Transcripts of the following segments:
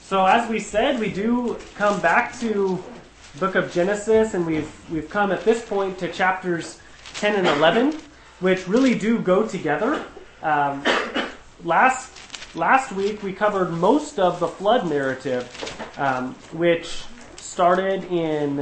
So as we said, we do come back to book of Genesis, and we've come at this point to chapters 10 and 11, which really do go together. Last week we covered most of the flood narrative, which started in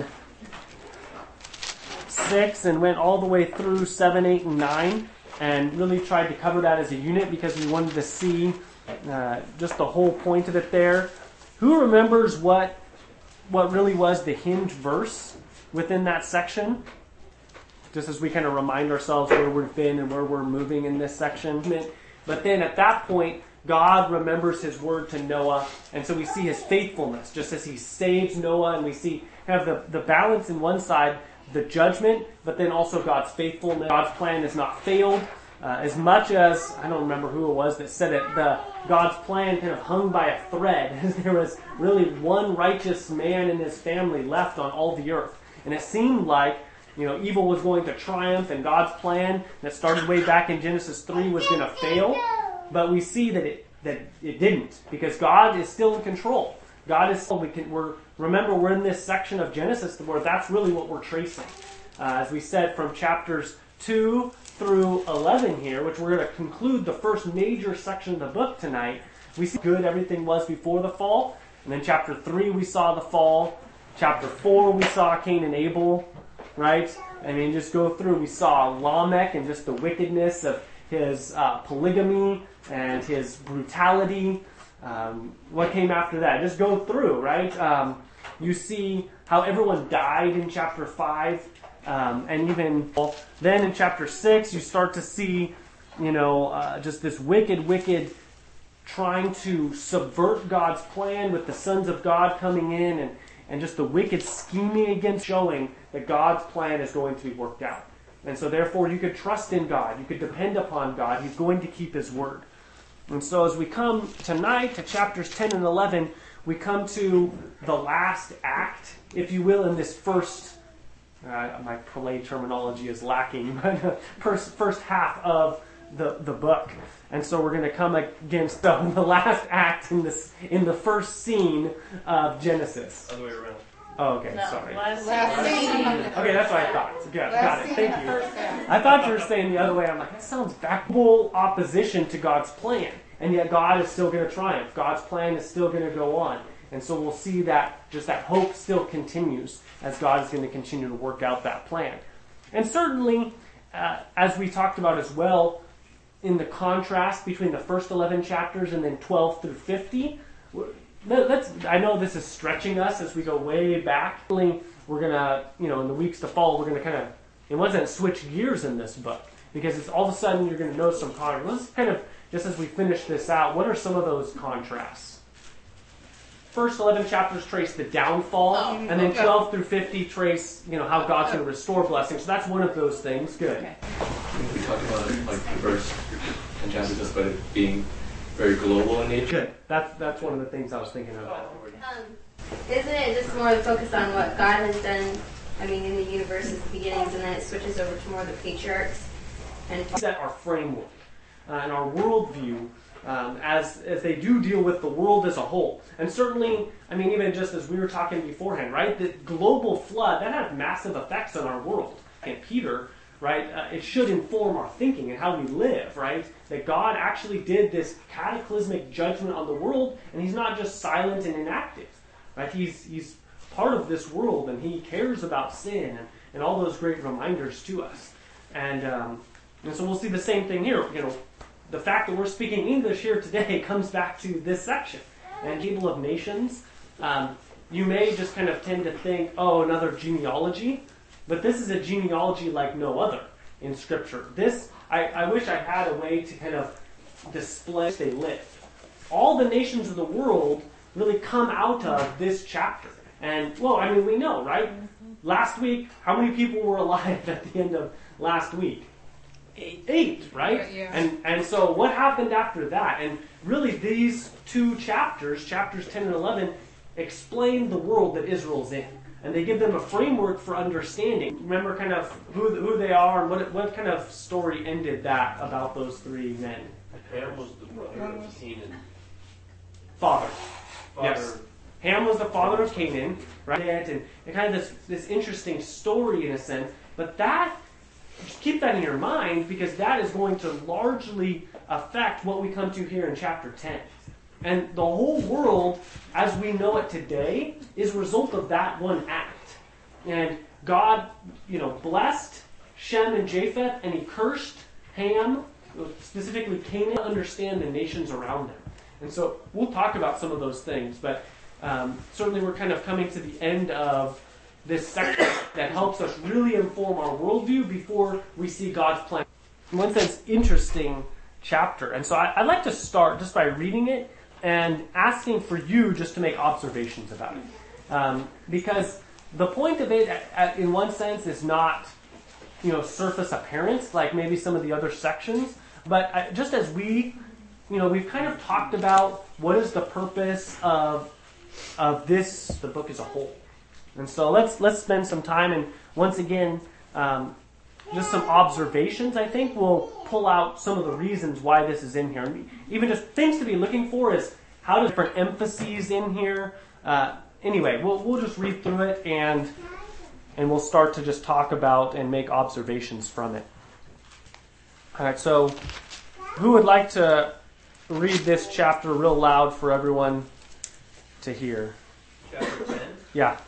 6 and went all the way through 7, 8, and 9, and really tried to cover that as a unit because we wanted to see just the whole point of it there. Who remembers what really was the hinge verse within that section? Just as we kind of remind ourselves where we've been and where we're moving in this section. But then at that point, God remembers his word to Noah, and so we see his faithfulness, just as he saves Noah, and we see kind of the balance in one side, the judgment, but then also God's faithfulness. God's plan has not failed. As much as, I don't remember who it was that said it, God's plan kind of hung by a thread. There was really one righteous man and his family left on all the earth. And it seemed like, evil was going to triumph, and God's plan that started way back in Genesis 3 was going to fail. But we see that it didn't, because God is still in control. God is still, remember, we're in this section of Genesis where that's really what we're tracing. As we said, from chapters 2 through 11 here, which we're going to conclude the first major section of the book tonight, we see how good everything was before the fall. And then chapter 3 we saw the fall. Chapter 4 we saw Cain and Abel, right? I mean, just go through. We saw Lamech and just the wickedness of his polygamy and his brutality. What came after that? Just go through, right? You see how everyone died in chapter 5. And even then in chapter 6, you start to see, just this wicked trying to subvert God's plan with the sons of God coming in and just the wicked scheming against, showing that God's plan is going to be worked out. And so therefore you could trust in God. You could depend upon God. He's going to keep his word. And so as we come tonight to chapters 10 and 11, we come to the last act, if you will, in this first my prolate terminology is lacking, but first half of the book. And so we're going to come against the last act in the first scene of Genesis. Other way around. Oh, okay, no, sorry. Last scene. Okay, that's what I thought. Yeah, got it. Thank you. I thought you were saying the other way. I'm like, that sounds back. Full opposition to God's plan. And yet God is still going to triumph. God's plan is still going to go on. And so we'll see that just that hope still continues as God is going to continue to work out that plan. And certainly, as we talked about as well, in the contrast between the first 11 chapters and then 12 through 50, I know this is stretching us as we go way back. We're going to, in the weeks to follow, we're going to kind of, in one sense, switch gears in this book. Because it's all of a sudden you're going to know some contrast. Let's kind of, just as we finish this out, what are some of those contrasts? First 11 chapters trace the downfall, and then 12 through 50 trace, how God's going to restore blessings. So that's one of those things. Good. Okay. We talked about it, like the verse and chapter just about it being very global in nature. Good. That's one of the things I was thinking of. Isn't it just more focused on what God has done? I mean, in the universe at the beginnings, and then it switches over to more of the patriarchs. And set our framework and our worldview. As they do deal with the world as a whole. And certainly, I mean, even just as we were talking beforehand, right, the global flood, that had massive effects on our world. And Peter, right, it should inform our thinking and how we live, right, that God actually did this cataclysmic judgment on the world, and he's not just silent and inactive, right, he's part of this world, and he cares about sin and all those great reminders to us. And so we'll see the same thing here, The fact that we're speaking English here today comes back to this section. And people of nations, you may just kind of tend to think, another genealogy. But this is a genealogy like no other in Scripture. This, I wish I had a way to kind of display they live. All the nations of the world really come out of this chapter. And, we know, right? Last week, how many people were alive at the end of last week? 8, right? Yeah. And so what happened after that? And really these two chapters 10 and 11, explain the world that Israel's in. And they give them a framework for understanding. Remember kind of who they are and what kind of story ended that about those three men? Ham was the brother of Canaan. Father. Yes. Ham was the father of Canaan, right? And kind of this interesting story in a sense. But that, just keep that in your mind, because that is going to largely affect what we come to here in chapter 10. And the whole world, as we know it today, is a result of that one act. And God, blessed Shem and Japheth, and he cursed Ham, specifically Canaan, to understand the nations around them. And so we'll talk about some of those things, but certainly we're kind of coming to the end of this section that helps us really inform our worldview before we see God's plan. In one sense, interesting chapter. And so I'd like to start just by reading it and asking for you just to make observations about it. Because the point of it, in one sense, is not, surface appearance, like maybe some of the other sections, but just as we've kind of talked about what is the purpose of the book as a whole. And so let's spend some time, and once again, just some observations, I think, will pull out some of the reasons why this is in here. And even just things to be looking for is how do different emphases in here. Anyway, we'll just read through it, and we'll start to just talk about and make observations from it. All right, so who would like to read this chapter real loud for everyone to hear? Chapter 10? Yeah.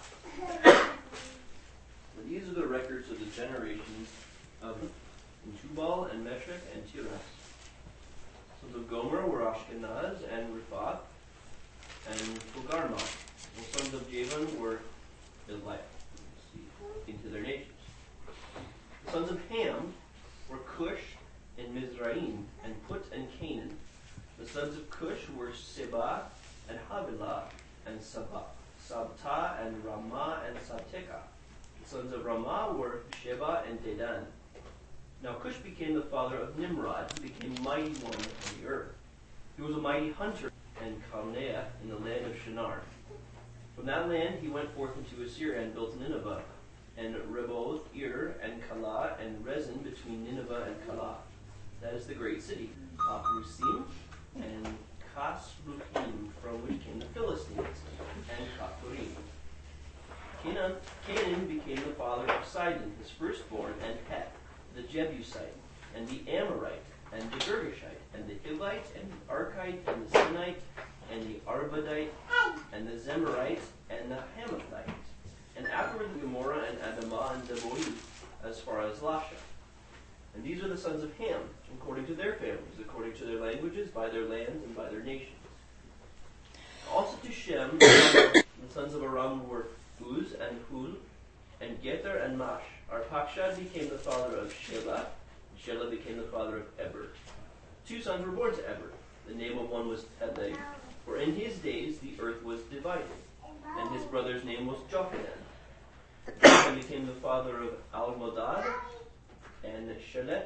These are the records of the generations of Tubal and Meshech and Tiras. Sons of Gomer were Ashkenaz and Riphath and Togarmah. The sons of Javan were Eliah, into their nations. The sons of Ham were Cush and Mizraim and Put and Canaan. The sons of Cush were Seba and Havilah and Sabta and Ramah and Sabteka. The sons of Ramah were Sheba and Dedan. Now Cush became the father of Nimrod, who became mighty one on the earth. He was a mighty hunter and Chaldea in the land of Shinar. From that land he went forth into Assyria and built Nineveh, and Reboth, Ir, and Calah, and Rezin between Nineveh and Calah. That is the great city. Kaprusim and Kasruhim, from which came the Philistines, and Kaphurim. Canaan became the father of Sidon, his firstborn, and Het, the Jebusite, and the Amorite, and the Girgashite, and the Hivite, and the Archite, and the Sinite, and the Arvadite, and the Zemarite, and the Hamathite, and afterward the Gomorrah, and Adamah, and Deboim, as far as Lasha. And these are the sons of Ham, according to their families, according to their languages, by their lands, and by their nations. Also to Shem, the sons of Aram were Uz and Hul, and Gether and Mash. Arpachshad became the father of Shelah, and Shelah became the father of Eber. 2 sons were born to Eber. The name of one was Peleg, for in his days the earth was divided, and his brother's name was Jochanan. Jochanan became the father of Almodad, and Sheleth,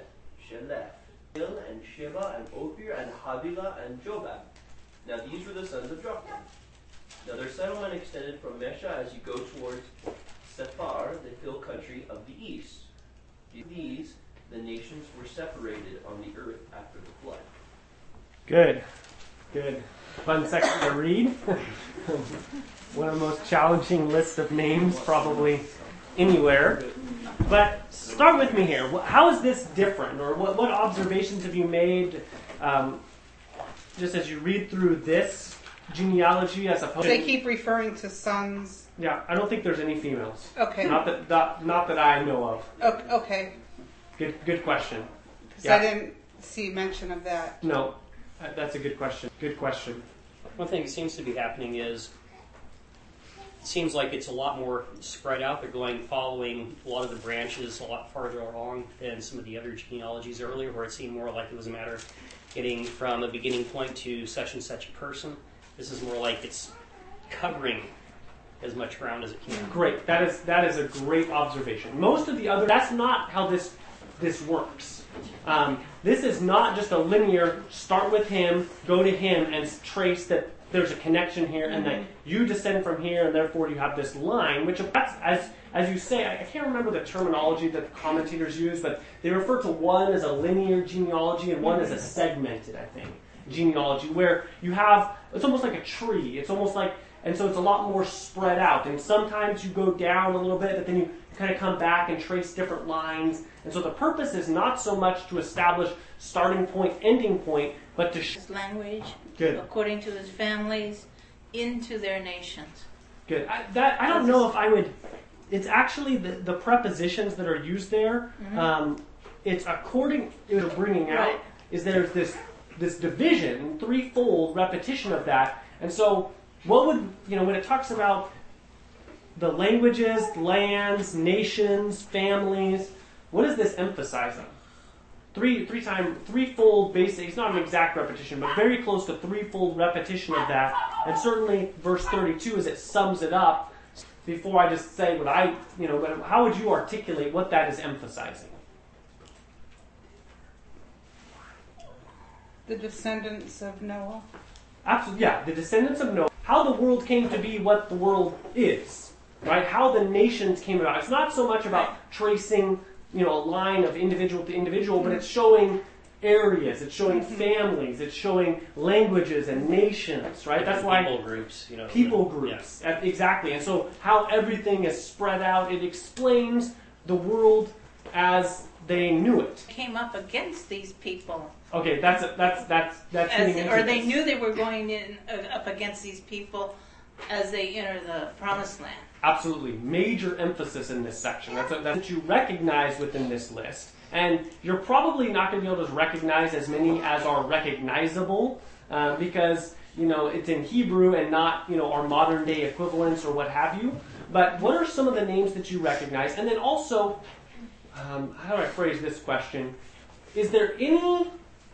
and Sheba, and Ophir, and Havilah, and Jobab. Now these were the sons of Jochanan. Now their settlement extended from Mesha as you go towards Sephar, the hill country of the east. These, the nations were separated on the earth after the flood. Good. Fun section to read. One of the most challenging lists of names probably anywhere. But start with me here. How is this different? Or what observations have you made just as you read through this genealogy as opposed to... They keep referring to sons. Yeah, I don't think there's any females. Okay. Not that I know of. Okay. Good question. Because I didn't see mention of that. No, that's a good question. Good question. One thing that seems to be happening is it seems like it's a lot more spread out. They're following a lot of the branches a lot farther along than some of the other genealogies earlier, where it seemed more like it was a matter of getting from a beginning point to such and such a person. This is more like it's covering as much ground as it can. Great. That is a great observation. Most of the other, that's not how this works. This is not just a linear start with him, go to him, and trace that there's a connection here, and that you descend from here, and therefore you have this line, which that's, as you say, I can't remember the terminology that the commentators use, but they refer to one as a linear genealogy and one as a segmented, I think. genealogy, where you have, it's almost like a tree. It's almost like, and so it's a lot more spread out. And sometimes you go down a little bit, but then you kind of come back and trace different lines. And so the purpose is not so much to establish starting point, ending point, but to His language, Good. according to his families, into their nations. Good. I don't know if I would. It's actually the prepositions that are used there. It's according to bringing out. Right. Is there's this division, threefold repetition of that, and so what would when it talks about the languages, lands, nations, families, what is this emphasizing? Threefold basic. It's not an exact repetition, but very close to threefold repetition of that. And certainly, verse 32, as it sums it up. Before I just say what how would you articulate what that is emphasizing? The descendants of Noah. Absolutely, yeah. The descendants of Noah. How the world came to be what the world is, right? How the nations came about. It's not so much about tracing a line of individual to individual, but it's showing areas, it's showing families, it's showing languages and nations, right? That's why people groups, people groups, exactly. And so how everything is spread out, it explains the world as they knew it. Came up against these people. Okay, that's getting into or they this. knew they were going in up against these people as they enter the promised land. Absolutely. Major emphasis in this section. That's what you recognize within this list. And you're probably not going to be able to recognize as many as are recognizable because, it's in Hebrew and not, our modern day equivalents or what have you. But what are some of the names that you recognize? And then also, how do I phrase this question? Is there any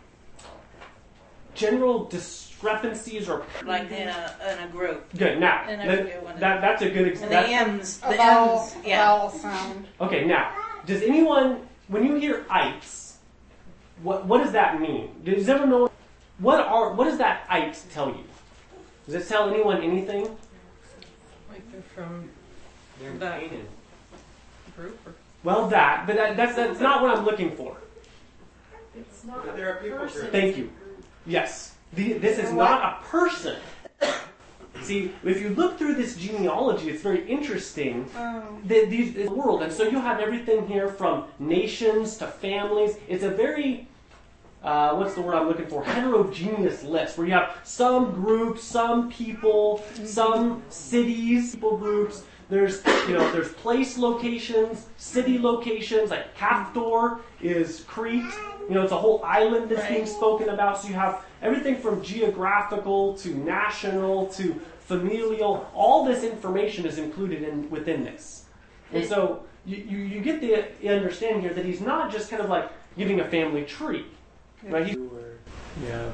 general discrepancies or Like in a group. Good. Now that's a good And the example. M's, A the vowel, M's, yeah. vowel sound. Okay. Now, does anyone, when you hear ites, what does that mean? Does everyone know what does that ite tell you? Does it tell anyone anything? Like they're from They're in that Canaan. group or Well, but that's not what I'm looking for. it's not But there are people groups. Thank you. Yes. This is not a person. See, if you look through this genealogy, it's very interesting. The world, and so you have everything here from nations to families. It's a very what's the word I'm looking for? Heterogeneous list where you have some groups, some people, some cities, people groups. There's there's place locations, city locations. Like Caphtor is Crete. It's a whole island that's being spoken about. So you have everything from geographical to national to familial. All this information is included within this. And so you get the understanding here that he's not just kind of like giving a family tree. Right? where you have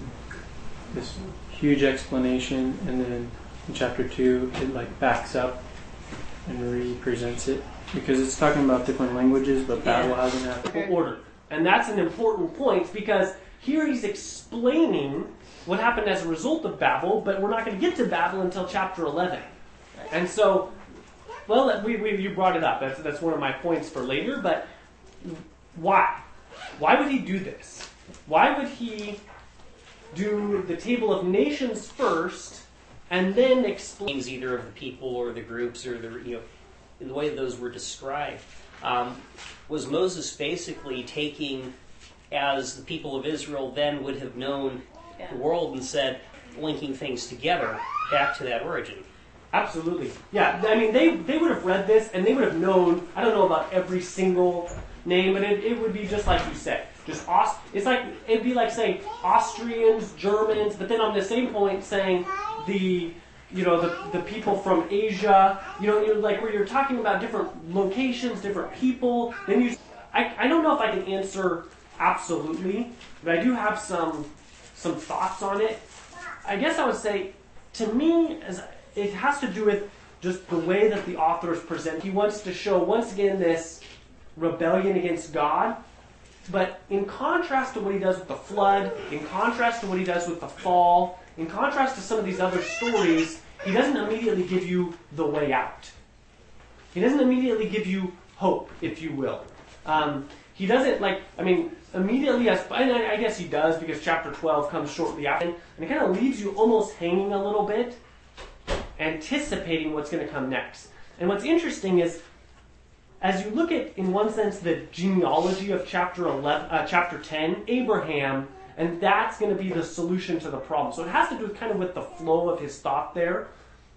this huge explanation, and then in chapter 2 it backs up and represents it because it's talking about different languages, but battle hasn't happened. Order. And that's an important point because here he's explaining what happened as a result of Babel, but we're not going to get to Babel until chapter 11. And so, well, you brought it up. That's one of my points for later, but why? Why would he do this? Why would he do the table of nations first and then explain? Names either of the people or the groups or the way those were described. Was Moses basically taking, as the people of Israel then would have known the world, and said, linking things together back to that origin? Absolutely. Yeah, I mean, they would have read this, and they would have known, I don't know about every single name, but it would be just like you said. It'd be like saying Austrians, Germans, but then on the same point saying the people from Asia, you're like where you're talking about different locations, different people. Then I don't know if I can answer absolutely, but I do have some thoughts on it. I guess I would say, to me, it has to do with just the way that the author is presented. He wants to show once again this rebellion against God, but in contrast to what he does with the flood, in contrast to what he does with the fall, in contrast to some of these other stories, he doesn't immediately give you the way out. He doesn't immediately give you hope, if you will. he doesn't immediately and I guess he does because chapter 12 comes shortly after, and it kind of leaves you almost hanging a little bit, anticipating what's going to come next. And what's interesting is, as you look at, in one sense, the genealogy of chapter 10, Abraham, and that's going to be the solution to the problem. So it has to do kind of with the flow of his thought there.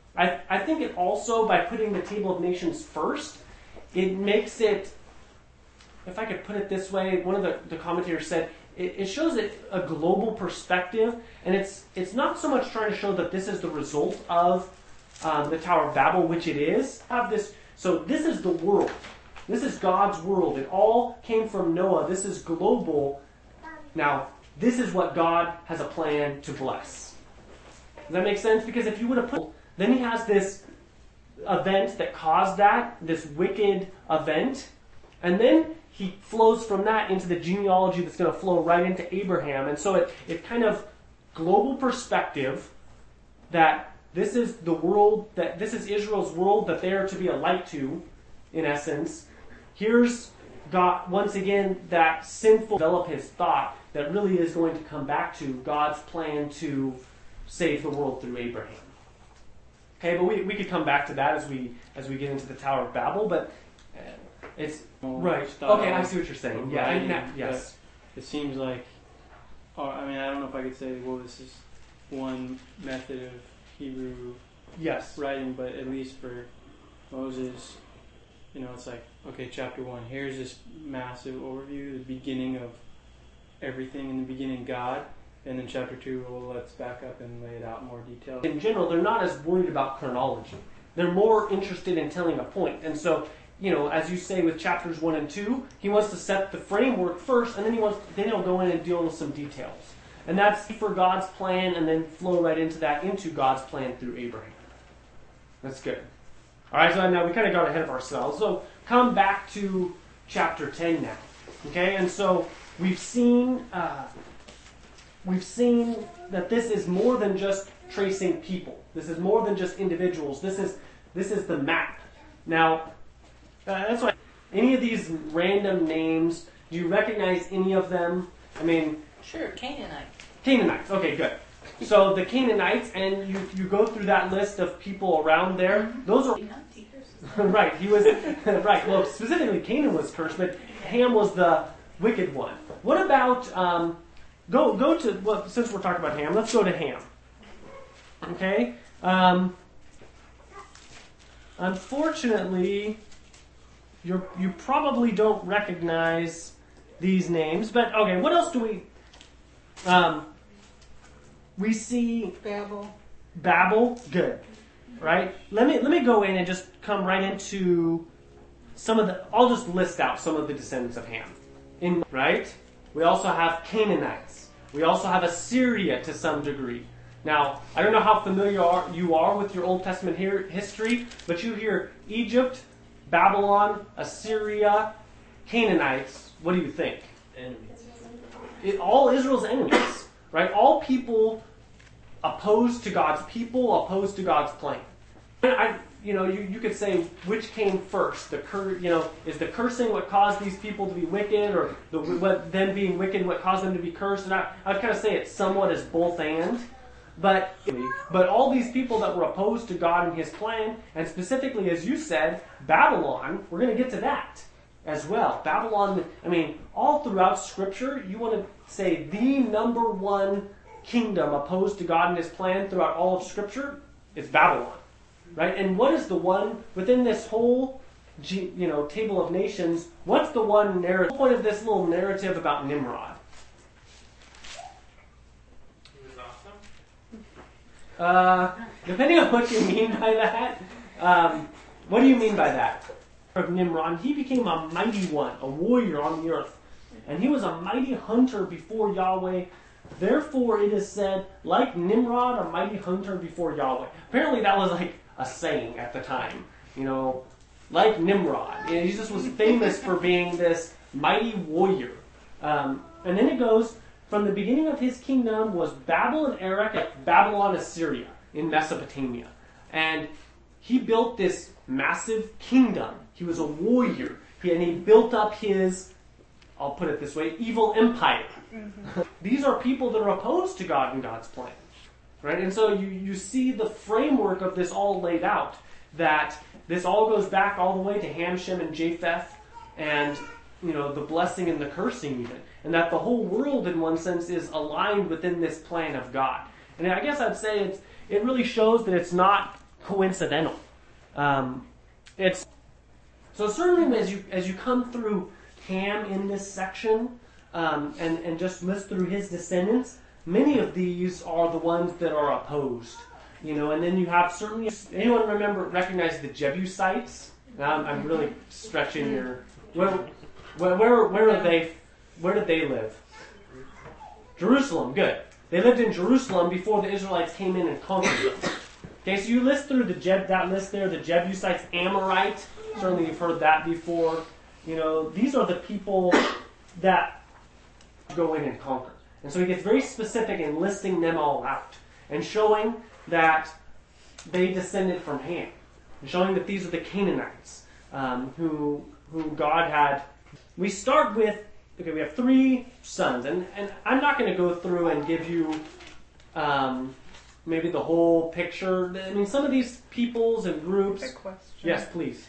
I think it also, by putting the Table of Nations first, it makes it, if I could put it this way, one of the commentators said, it shows it a global perspective, and it's not so much trying to show that this is the result of the Tower of Babel, which it is. So this is the world. This is God's world. It all came from Noah. This is global. Now, this is what God has a plan to bless. Does that make sense? Because if you would have put... Then he has this event that caused that, this wicked event, and then he flows from that into the genealogy that's going to flow right into Abraham. And so it kind of global perspective that this is the world, that this is Israel's world that they are to be a light to, in essence. Here's God, once again, that sinful develop his thought that really is going to come back to God's plan to save the world through Abraham. Okay, but we could come back to that as we get into the Tower of Babel, but it's right. Okay, I see what you're saying. Yeah, yes. It seems like, I don't know if I could say, well, this is one method of Hebrew writing, but at least for Moses, it's like, okay, chapter 1, here's this massive overview, the beginning of everything, in the beginning God. And then chapter 2, well, let's back up and lay it out in more detail. In general, they're not as worried about chronology. They're more interested in telling a point. And so, as you say with chapters 1 and 2, he wants to set the framework first, and then he'll go in and deal with some details. And that's for God's plan, and then flow right into God's plan through Abraham. That's good. All right, so now we kind of got ahead of ourselves. So come back to chapter 10 now. Okay, and so we've seen that this is more than just tracing people. This is more than just individuals. This is the map. Now, that's why any of these random names, do you recognize any of them? Sure, Canaanite. Canaanites. Okay, good. So the Canaanites, and you go through that list of people around there. Those are right. He was right. Well, specifically, Canaan was cursed, but Ham was the wicked one. What about? Go to, well, since we're talking about Ham, let's go to Ham. Okay? Unfortunately, you probably don't recognize these names, but okay, what else do we see Babel, good. Right? Let me go in and just come right into I'll just list out some of the descendants of Ham. Right? We also have Canaanites. We also have Assyria to some degree. Now, I don't know how familiar you are with your Old Testament history, but you hear Egypt, Babylon, Assyria, Canaanites. What do you think? Enemies. All Israel's enemies, right? All people opposed to God's people, opposed to God's plan. You could say which came first. Is the cursing what caused these people to be wicked, or them being wicked what caused them to be cursed? And I'd kind of say it's somewhat as both and. But all these people that were opposed to God and His plan, and specifically, as you said, Babylon, we're going to get to that as well. Babylon, all throughout Scripture, you want to say the number one kingdom opposed to God and His plan throughout all of Scripture is Babylon. Right? And what is the one within this whole Table of Nations, what's the one narrative? The point of this little narrative about Nimrod? He was awesome. Depending on what you mean by that. What do you mean by that? Of Nimrod, he became a mighty one, a warrior on the earth. And he was a mighty hunter before Yahweh. Therefore it is said, like Nimrod, a mighty hunter before Yahweh. Apparently that was like a saying at the time. Like Nimrod. He just was famous for being this mighty warrior. And then it goes, from the beginning of his kingdom was Babel and Erech at Babylon, Assyria, in Mesopotamia. And he built this massive kingdom. He was a warrior. And he built up his I'll put it this way, evil empire. These are people that are opposed to God and God's plan. Right? And so you see the framework of this all laid out, that this all goes back all the way to Ham, Shem, and Japheth, and the blessing and the cursing even. And that the whole world, in one sense, is aligned within this plan of God. And I guess I'd say it really shows that it's not coincidental. So certainly as you come through Ham in this section, and just list through his descendants, many of these are the ones that are opposed. And then you have certainly, anyone recognize the Jebusites? Now I'm really stretching your, where are they, where did they live? Jerusalem, good. They lived in Jerusalem before the Israelites came in and conquered them. Okay, so you list through that list there, the Jebusites, Amorite, certainly you've heard that before. These are the people that go in and conquer. And so he gets very specific in listing them all out and showing that they descended from Ham, and showing that these are the Canaanites who God had. We start with, we have 3 sons, and I'm not going to go through and give you maybe the whole picture. I mean, some of these peoples and groups. Quick question. Yes, please.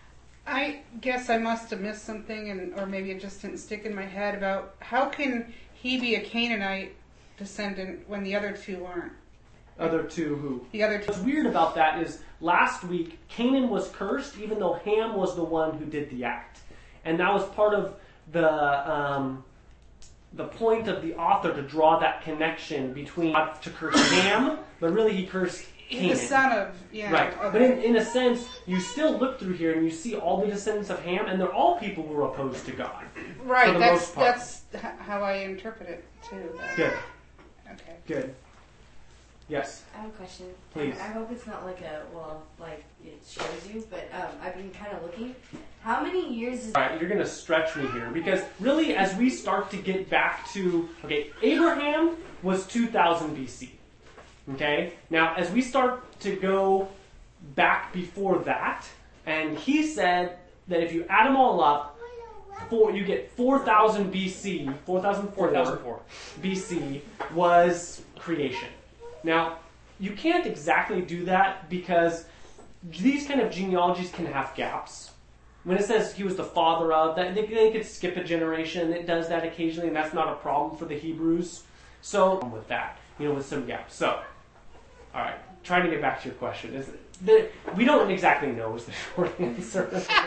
I guess I must have missed something, or maybe it just didn't stick in my head about how can he be a Canaanite descendant when the other 2 aren't? Other 2 who? The other 2. What's weird about that is last week Canaan was cursed, even though Ham was the one who did the act, and that was part of the point of the author to draw that connection between God to curse Ham, but really he cursed Canaan. The son of, right. Okay. But in a sense, you still look through here and you see all the descendants of Ham, and they're all people who are opposed to God. Right. For the most part. That's how I interpret it too. Good. Okay. Good. Yes. I have a question. Please. I hope it's not like like it shows you, but I've been kind of looking. How many years is... All right, you're going to stretch me here, because really as we start to get back to, Abraham was 2000 BC. Okay? Now, as we start to go back before that, and he said that if you add them all up, you get 4000 BC, 4004 BC was creation. Now, you can't exactly do that because these kind of genealogies can have gaps. When it says he was the father of, that they could skip a generation. It does that occasionally, and that's not a problem for the Hebrews. So, with that, with some gaps. So, all right, trying to get back to your question. We don't exactly know is the short answer.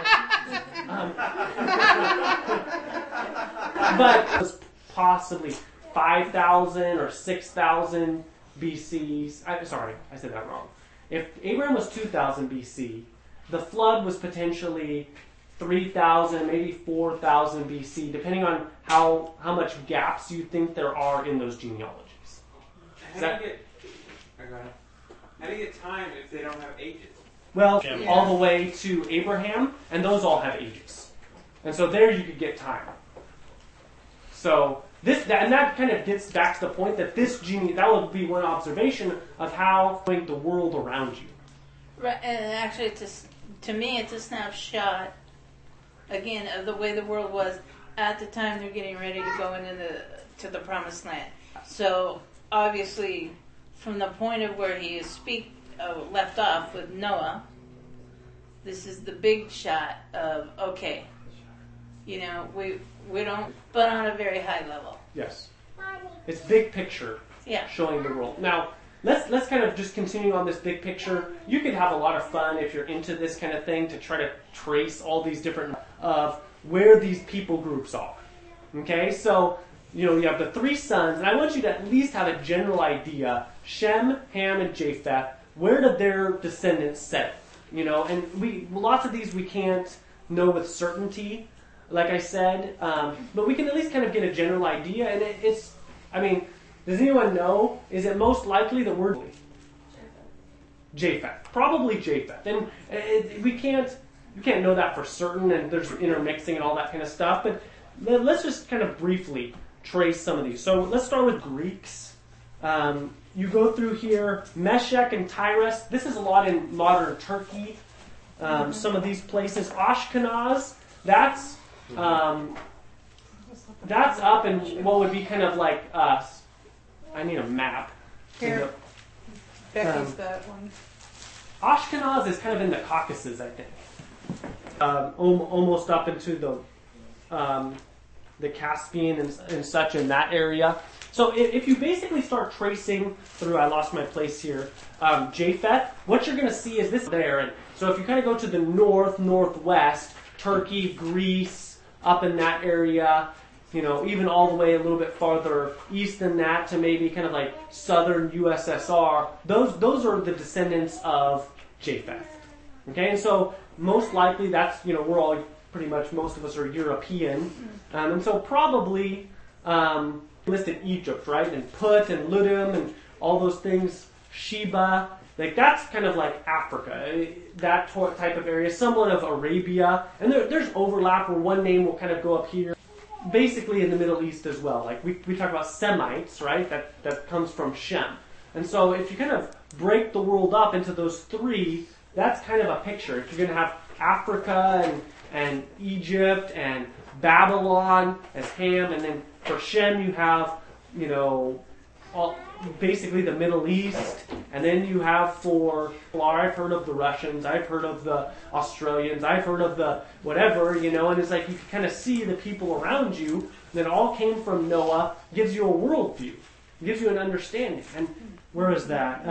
But it was possibly 5,000 or 6,000 BC. Sorry, I said that wrong. If Abraham was 2,000 BC, the flood was potentially 3,000, maybe 4,000 BC, depending on how much gaps you think there are in those genealogies. How do you get time if they don't have ages? Well, all the way to Abraham, and those all have ages. And so there you could get time. So that kind of gets back to the point that that would be one observation of how the world around you. Right, and actually, to me, it's a snapshot again of the way the world was at the time they're getting ready to go into the promised land. So obviously, from the point of where he is left off with Noah, this is the big shot of we don't, but on a very high level. Yes, it's big picture. Yeah. Showing the world. Now, let's kind of just continue on this big picture. You could have a lot of fun if you're into this kind of thing to try to trace all these different of where these people groups are. Okay, so you have the 3 sons, and I want you to at least have a general idea: Shem, Ham, and Japheth. Where did their descendants settle? And lots of these we can't know with certainty, like I said, but we can at least kind of get a general idea. And does anyone know? Is it most likely that we're Japheth? Probably Japheth. And you can't know that for certain, and there's intermixing and all that kind of stuff. But let's just kind of briefly trace some of these. So let's start with Greeks. You go through here, Meshech and Tyrus. This is a lot in modern Turkey. Some of these places. Ashkenaz, that's that's up in what would be kind of like us. I need a map. Here, Becky's got one. Ashkenaz is kind of in the Caucasus, I think. Almost up into the Caspian and such in that area. So if you basically start tracing through, I lost my place here, Japheth, what you're going to see is this there. And so if you kind of go to the northwest, Turkey, Greece, up in that area, even all the way a little bit farther east than that to maybe kind of like southern USSR, those are the descendants of Japheth. Okay, and so most likely that's, we're all pretty much, most of us are European. And so probably listed Egypt, right? And Put and Ludim and all those things, Sheba. Like that's kind of like Africa, that type of area, somewhat of Arabia. And there's overlap where one name will kind of go up here. Basically in the Middle East as well. Like we talk about Semites, right? That comes from Shem. And so if you kind of break the world up into those three, that's kind of a picture. If you're going to have Africa and Egypt and Babylon as Ham, and then for Shem you have, basically the Middle East, and then you have for I've heard of the Russians, I've heard of the Australians, I've heard of the whatever, and it's like you can kind of see the people around you that all came from Noah, gives you a worldview, gives you an understanding. And where is that?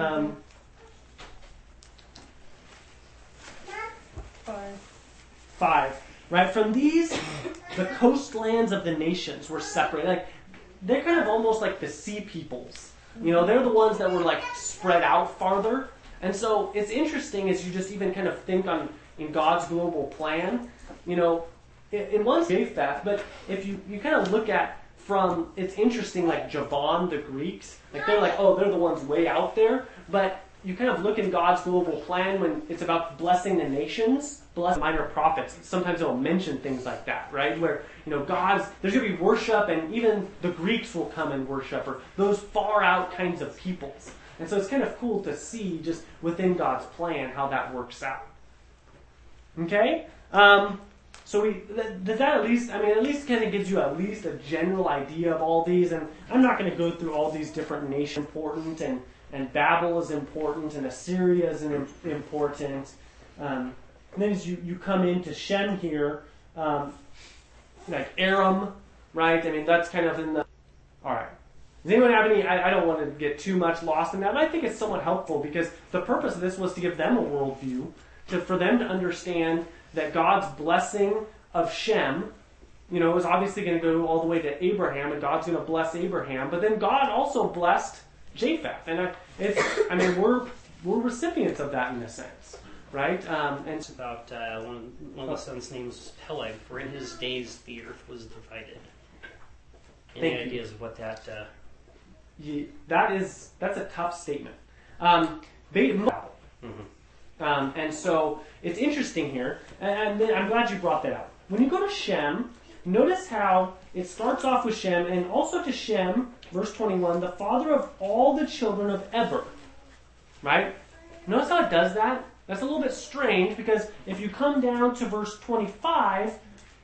5. Right? From these, the coastlands of the nations were separated. Like, they're kind of almost like the sea peoples. They're the ones that were like spread out farther. And so it's interesting as you just even kind of think in God's global plan. In one Japheth, but if you kind of look at it's interesting, like Javan, the Greeks, like they're like, they're the ones way out there. But you kind of look in God's global plan when it's about blessing the nations, bless minor prophets. Sometimes it'll mention things like that, right? Where, there's going to be worship, and even the Greeks will come and worship, or those far out kinds of peoples. And so it's kind of cool to see just within God's plan how that works out. Okay? So that at least kind of gives you at least a general idea of all these. And I'm not going to go through all these different nations important, and Babel is important, and Assyria is important. And then as you come into Shem here, like Aram, right? That's kind of in the... All right. Does anyone have any... I don't want to get too much lost in that, but I think it's somewhat helpful because the purpose of this was to give them a worldview, for them to understand that God's blessing of Shem, is obviously going to go all the way to Abraham, and God's going to bless Abraham, but then God also blessed Japheth, and we're recipients of that in a sense, right? And it's about one of the sons' names was Peleg, for in his days the earth was divided. Any ideas of what that? That's a tough statement. And so it's interesting here, and I'm glad you brought that up. When you go to Shem, notice how it starts off with Shem, and also to Shem, verse 21, the father of all the children of Eber. Right? Notice how it does that? That's a little bit strange, because if you come down to verse 24,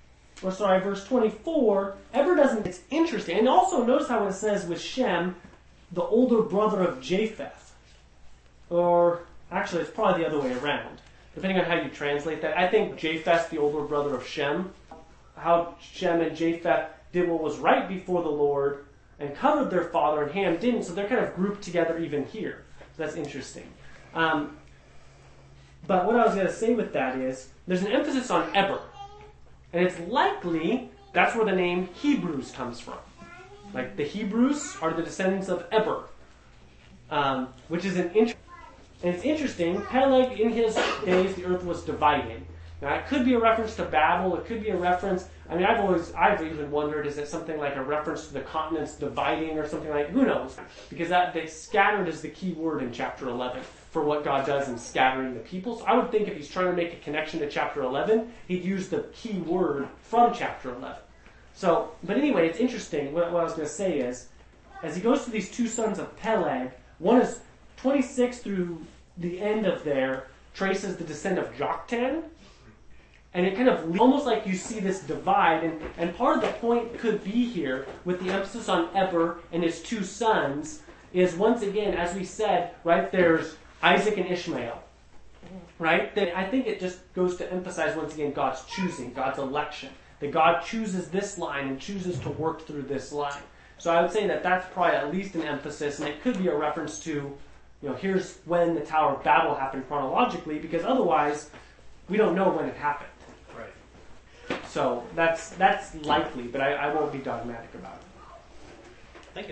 Eber doesn't... It's interesting. And also notice how it says with Shem, the older brother of Japheth. Or... Actually, it's probably the other way around, depending on how you translate that. I think Japheth's the older brother of Shem. How Shem and Japheth did what was right before the Lord and covered their father, and Ham didn't, so they're kind of grouped together even here. So that's interesting. But what I was going to say with that is, there's an emphasis on Eber. And it's likely that's where the name Hebrews comes from. Like, the Hebrews are the descendants of Eber, which is an interesting... And it's interesting, Peleg, in his days, the earth was divided. Now, it could be a reference to Babel. It could be a reference... I've even wondered, is it something like a reference to the continents dividing or something like... Who knows? Because they scattered is the key word in chapter 11 for what God does in scattering the people. So I would think if he's trying to make a connection to chapter 11, he'd use the key word from chapter 11. So, but anyway, it's interesting. What I was going to say is, as he goes to these two sons of Peleg, one is... 26 through the end of there traces the descent of Joktan, And it kind of almost like you see this divide, and part of the point could be here with the emphasis on Eber and his two sons is once again, as we said, right, there's Isaac and Ishmael, right? I think it just goes to emphasize once again God's choosing, God's election, that God chooses this line and chooses to work through this line. So I would say that that's probably at least an emphasis, and it could be a reference to, here's when the Tower of Babel happened chronologically, because otherwise we don't know when it happened. Right. So that's likely, but I won't be dogmatic about it. Thank you.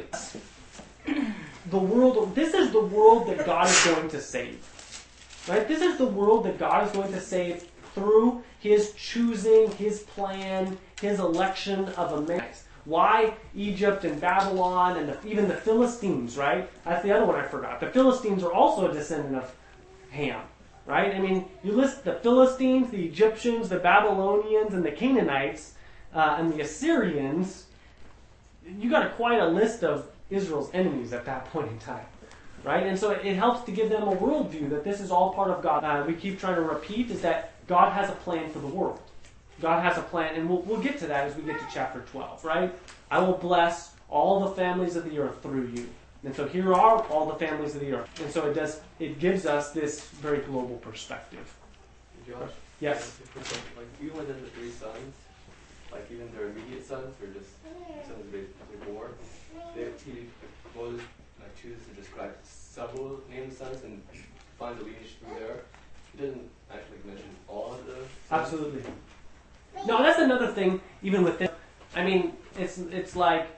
The world. This is the world that God is going to save. Right? This is the world that God is going to save through His choosing, His plan, His election of a man. Why Egypt and Babylon and even the Philistines, right? That's the other one I forgot. The Philistines are also a descendant of Ham, right? I mean, you list the Philistines, the Egyptians, the Babylonians, and the Canaanites, and the Assyrians. You got quite a list of Israel's enemies at that point in time, right? And so it helps to give them a worldview that this is all part of God. We keep trying to repeat is that God has a plan for the world. God has a plan, and we'll get to that as we get to chapter 12, right? I will bless all the families of the earth through you. And so here are all the families of the earth. And so it gives us this very global perspective. Josh? Yes? Like, even within the three sons, like even their immediate sons, or just sons they bore, Moses chooses to describe several named sons and find the lineage through there. He doesn't actually mention all of the sons. Absolutely. No, that's another thing, even within, I mean, it's like,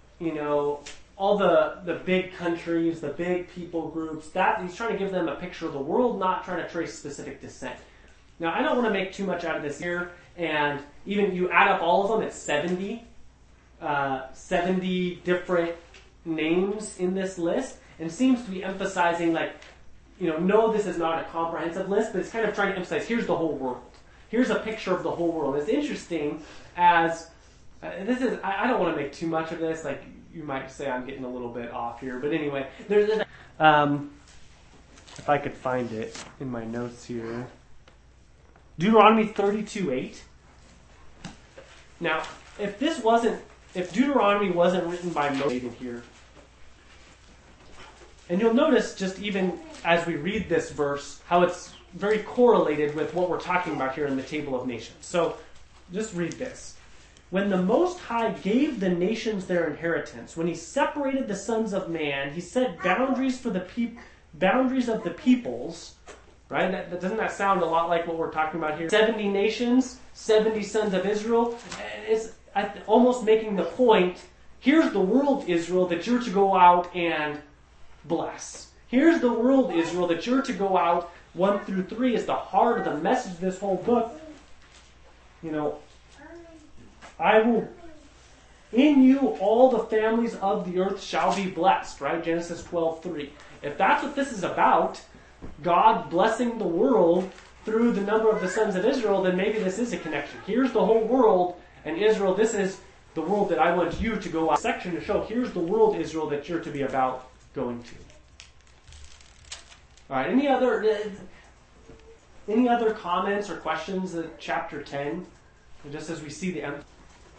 all the big countries, the big people groups, that he's trying to give them a picture of the world, not trying to trace specific descent. Now, I don't want to make too much out of this here, and even you add up all of them, it's 70 different names in this list, and seems to be emphasizing, no, this is not a comprehensive list, but it's kind of trying to emphasize, here's the whole world. Here's a picture of the whole world. It's interesting as, I don't want to make too much of this, you might say I'm getting a little bit off here, but anyway, if I could find it in my notes here. Deuteronomy 32:8. Now, if Deuteronomy wasn't written by Moses here, and you'll notice just even as we read this verse, how it's very correlated with what we're talking about here in the Table of Nations. So, just read this. When the Most High gave the nations their inheritance, when He separated the sons of man, He set boundaries for the boundaries of the peoples. Right? Doesn't that sound a lot like what we're talking about here? 70 nations, 70 sons of Israel. It's almost making the point, here's the world, Israel, that you're to go out and bless. Here's the world, Israel, that you're to go out. 1 through 3 is the heart of the message of this whole book. I will, in you all the families of the earth shall be blessed, right? Genesis 12:3. If that's what this is about, God blessing the world through the number of the sons of Israel, then maybe this is a connection. Here's the whole world, and Israel, this is the world that I want you to go out. Section to show, here's the world, Israel, that you're to be about going to. All right, any other comments or questions at chapter 10? Just as we see the end.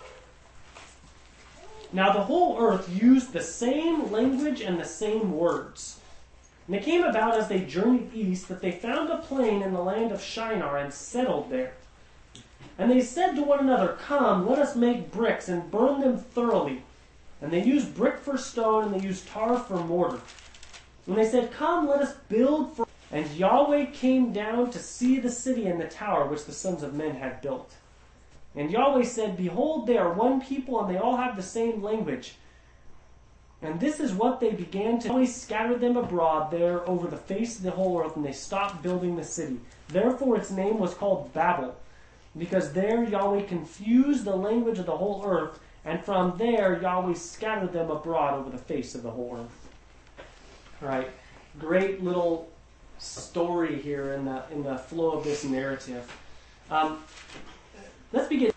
Now the whole earth used the same language and the same words. And it came about as they journeyed east that they found a plain in the land of Shinar and settled there. And they said to one another, "Come, let us make bricks and burn them thoroughly." And they used brick for stone and they used tar for mortar. And they said, "Come, let us build for..." And Yahweh came down to see the city and the tower which the sons of men had built. And Yahweh said, "Behold, they are one people, and they all have the same language." And this is what they began to do. Yahweh scattered them abroad there over the face of the whole earth, and they stopped building the city. Therefore its name was called Babel, because there Yahweh confused the language of the whole earth, and from there Yahweh scattered them abroad over the face of the whole earth. All right, great little story here in the flow of this narrative. Let's begin.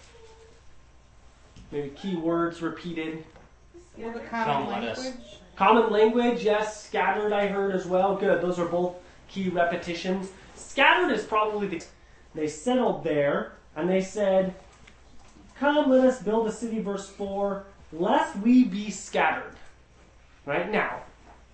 Maybe key words repeated. Well, the common language. Common language, yes. Scattered, I heard as well. Good. Those are both key repetitions. Scattered is probably they settled there, and they said, "Come, let us build a city," verse 4, "lest we be scattered." Right now,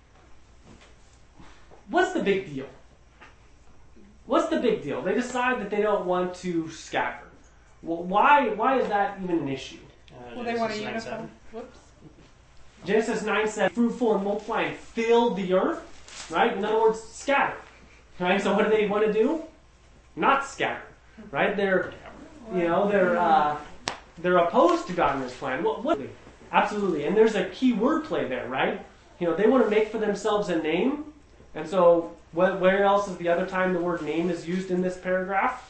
what's the big deal? What's the big deal? They decide that they don't want to scatter. Well, why is that even an issue? Well, they want to Genesis 9:7. unify. Whoops. Genesis 9 says, "Fruitful and multiply and fill the earth." Right? In other words, scatter. Right? So what do they want to do? Not scatter. Right? They're opposed to God and His plan. What? Absolutely. And there's a key word play there, right? They want to make for themselves a name. And so, where else is the other time the word name is used in this paragraph?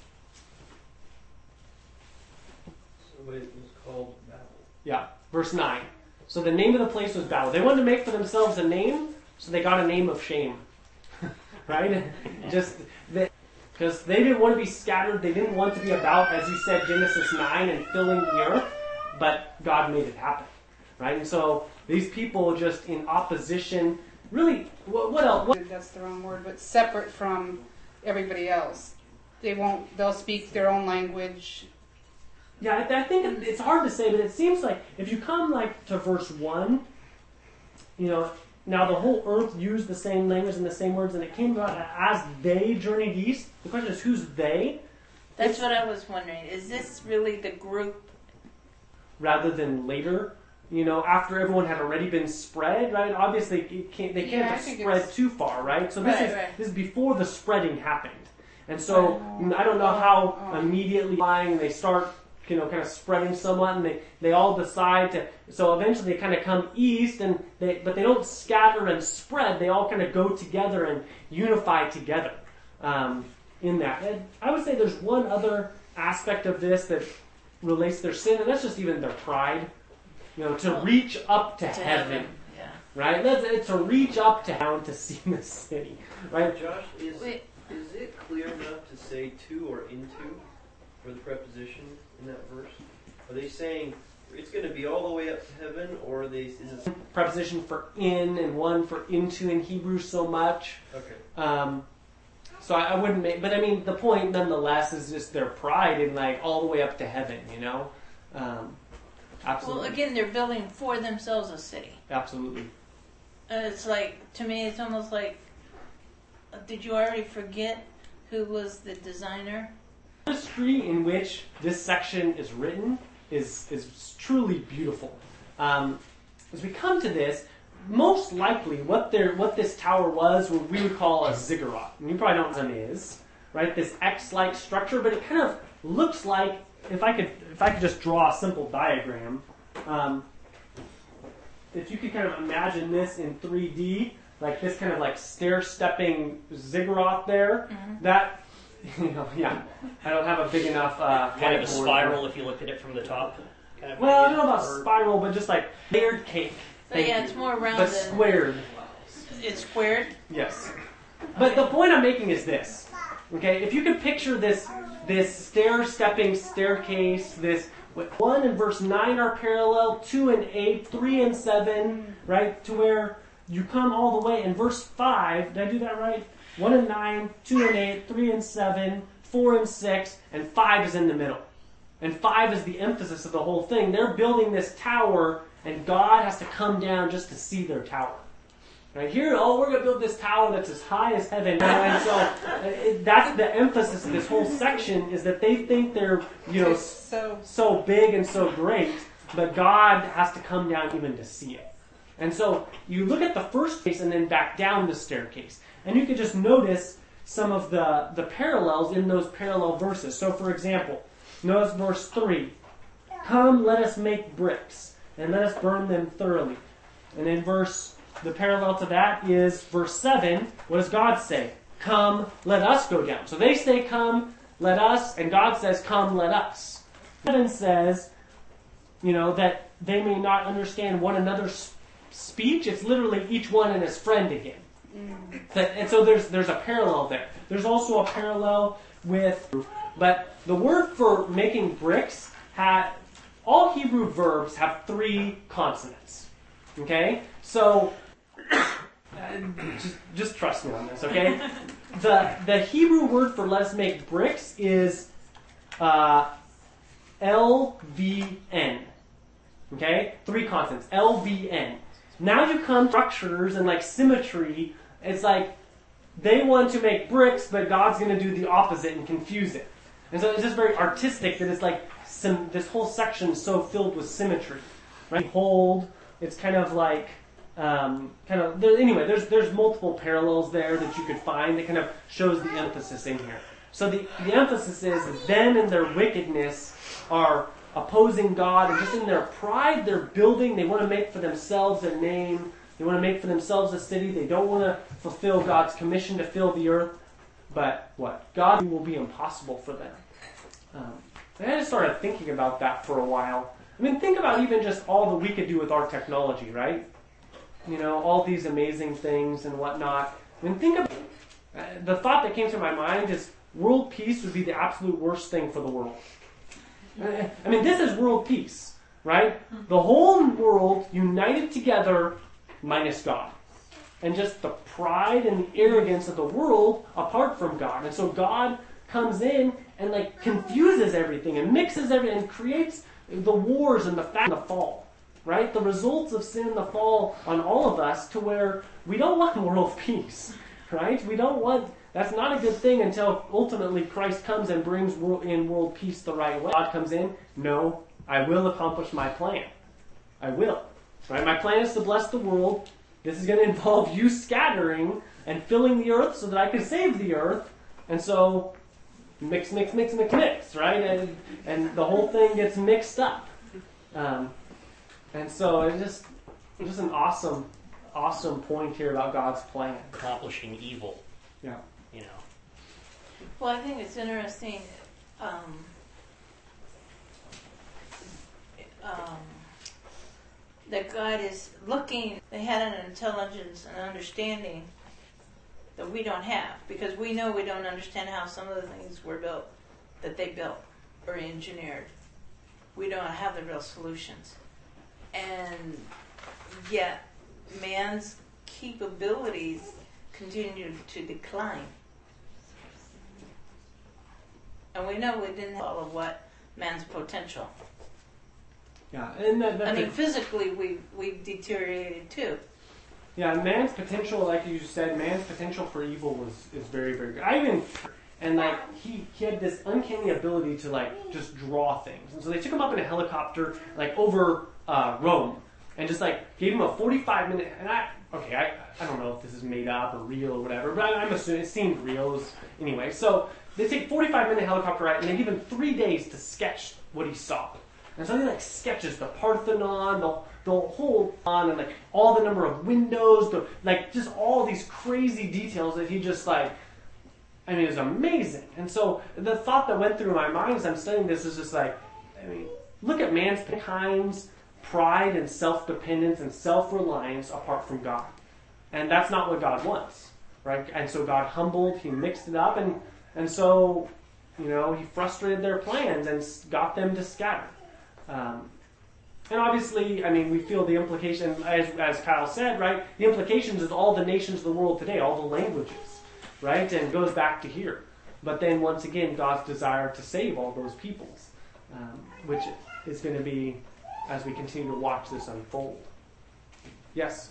So it was called Babel. Yeah, verse 9. So the name of the place was Babel. They wanted to make for themselves a name, so they got a name of shame. Right? Because they didn't want to be scattered. They didn't want to be about, as you said, Genesis 9, and filling the earth. But God made it happen. Right? And so these people just in opposition, really, what else? That's the wrong word, but separate from everybody else. They'll speak their own language. Yeah, I think it's hard to say, but it seems like if you come to verse 1, now the whole earth used the same language and the same words, and it came about as they journeyed east. The question is, who's they? That's what I was wondering. Is this really the group? Rather than later, after everyone had already been spread, right? Obviously, they can't have spread too far, right? So this is before the spreading happened. And so I don't know how immediately they start kind of spreading somewhat, and they all decide to. So eventually, they kind of come east, but they don't scatter and spread. They all kind of go together and unify together in that. And I would say there's one other aspect of this that relates to their sin, and that's just even their pride. To reach up to heaven, Yeah. right? It's to reach up to heaven to see the city, right? Josh, is it clear enough to say to or into for the preposition in that verse? Are they saying it's going to be all the way up to heaven, or is it Preposition for in and one for into in Hebrew so much. okay? So I wouldn't make, but I mean the point nonetheless is just their pride in all the way up to heaven, Absolutely. Well, again, they're building for themselves a city. Absolutely. It's to me, it's almost like, did you already forget who was the designer? The history in which this section is written is truly beautiful. As we come to this, most likely what this tower was what we would call a ziggurat. And you probably know what one is, right? This X-like structure, but it kind of looks like, if I could just draw a simple diagram, if you could kind of imagine this in 3D, like this kind of stair-stepping ziggurat there, that, yeah, I don't have a big enough Kind of a whiteboard. spiral if you look at it from the top. Kind of Well, I idea. don't know about spiral, but just layered cake. But yeah, it's more round But than squared. it's squared. Yes. But the point I'm making is this. Okay, if you could picture this stair-stepping staircase, this 1 and verse 9 are parallel, 2 and 8, 3 and 7, right? To where you come all the way in verse 5. Did I do that right? 1 and 9, 2 and 8, 3 and 7, 4 and 6, and 5 is in the middle. And 5 is the emphasis of the whole thing. They're building this tower, and God has to come down just to see their tower. Right here, we're going to build this tower that's as high as heaven. And so that's the emphasis of this whole section, is that they think they're, so big and so great, but God has to come down even to see it. And so you look at the first case and then back down the staircase. And you can just notice some of the parallels in those parallel verses. So for example, notice verse 3. Come, let us make bricks, and let us burn them thoroughly. And then the parallel to that is verse 7. What does God say? Come, let us go down. So they say, come, let us, and God says, come, let us. 7 says, that they may not understand one another's speech. It's literally each one and his friend again. And so there's a parallel there. There's also a parallel but the word for making bricks all Hebrew verbs have 3 consonants. Okay? So, just trust me on this, okay? the Hebrew word for let's make bricks is LVN. Okay? 3 consonants. LVN. Now you come to structures and like symmetry. It's like they want to make bricks, but God's going to do the opposite and confuse it. And so it's just very artistic that it's like this whole section is so filled with symmetry. Right? Hold. It's kind of like there's multiple parallels there that you could find that kind of shows the emphasis in here. So the emphasis is them and their wickedness are opposing God, and just in their pride, they're building. They want to make for themselves a name. They want to make for themselves a city. They don't want to fulfill God's commission to fill the earth. But what? God will be impossible for them. I just started thinking about that for a while. I mean, think about even just all that we could do with our technology, right? You know, all these amazing things and whatnot. I mean, think about the thought that came to my mind is world peace would be the absolute worst thing for the world. I mean, this is world peace, right? The whole world united together minus God. And just the pride and the arrogance of the world apart from God. And so God comes in and like confuses everything and mixes everything and creates the wars and the fall, right? The results of sin and the fall on all of us to where we don't want world peace, right? We don't want... That's not a good thing until ultimately Christ comes and brings in world peace the right way. God comes in, no, I will accomplish my plan. I will. Right? My plan is to bless the world. This is going to involve you scattering and filling the earth so that I can save the earth. And so, mix, right? And the whole thing gets mixed up. And so it's just an awesome point here about God's plan. Accomplishing evil. Yeah. You know. Well, I think it's interesting that God is looking. They had an intelligence and understanding that we don't have, because we know we don't understand how some of the things were built, that they built or engineered. We don't have the real solutions. And yet, man's capabilities continue to decline. And we know we didn't have all of what man's potential. Yeah, and physically we've deteriorated too. Yeah, man's potential, like you said, man's potential for evil is very, very good. He had this uncanny ability to like just draw things. And so they took him up in a helicopter like over Rome and just like gave him a 45-minute. And I don't know if this is made up or real or whatever, but I'm assuming it seemed real anyway. So they take 45-minute helicopter ride and they give him 3 days to sketch what he saw. And so he like sketches the Parthenon, the whole and like all the number of windows, just all these crazy details that he just like. I mean, it was amazing. And so the thought that went through my mind as I'm studying this is just like, I mean, look at mankind's pride and self-dependence and self-reliance apart from God. And that's not what God wants, right? And so God humbled, he mixed it up, and so, you know, he frustrated their plans and got them to scatter. And obviously, I mean, we feel the implication, as Kyle said, right? The implications is all the nations of the world today, all the languages. Right? And it goes back to here. But then once again, God's desire to save all those peoples, which is going to be as we continue to watch this unfold. Yes?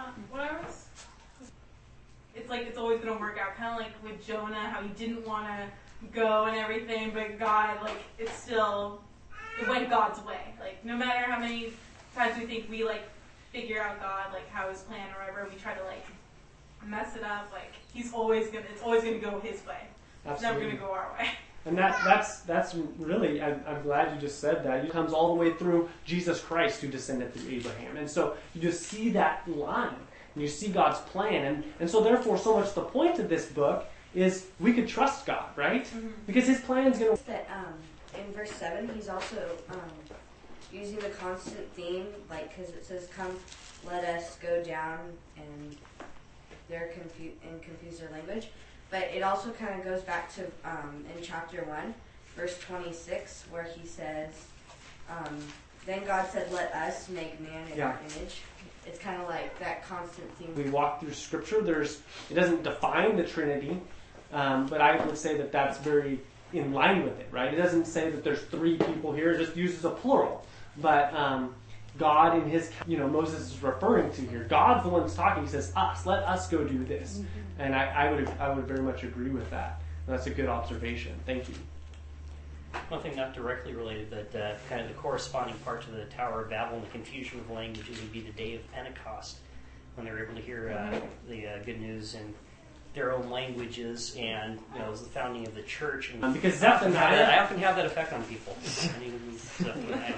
It's like it's always going to work out, kind of like with Jonah, how he didn't want to go and everything, but God, like, it went God's way. Like, no matter how many times we think we, like, figure out God, like, how his plan or whatever, we try to, like, mess it up, like it's always gonna go his way. Absolutely. It's never gonna go our way. And that's really, I'm glad you just said that. It comes all the way through Jesus Christ who descended through Abraham. And so you just see that line and you see God's plan. And so therefore so much the point of this book is we could trust God, right? Mm-hmm. Because his plan is gonna that in verse 7 he's also using the constant theme, like, because it says, come let us go down and they're confuse their language, but it also kind of goes back to in chapter 1, verse 26, where he says, then God said, let us make man in our image. It's kind of like that constant theme. We walk through Scripture. It doesn't define the Trinity, but I would say that that's very in line with it, right? It doesn't say that there's 3 people here; it just uses a plural. But God, in His, Moses is referring to here. God's the one that's talking. He says, "Us, let us go do this," and I would very much agree with that. That's a good observation. Thank you. One thing not directly related, but kind of the corresponding part to the Tower of Babel and the confusion of languages would be the day of Pentecost, when they were able to hear the good news in their own languages, and it was the founding of the church. And because Zephaniah, I often have that effect on people. Zephaniah.